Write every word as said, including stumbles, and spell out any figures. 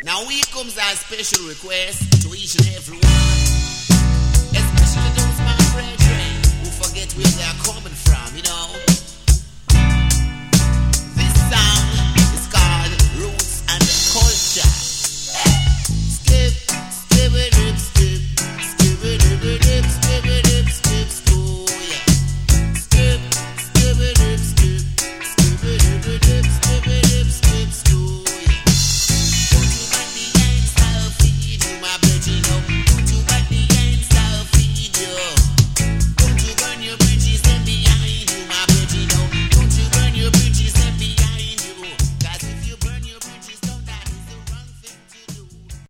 Now here comes our special request to each and every one, especially those my brethren who forget where they are coming from, you know.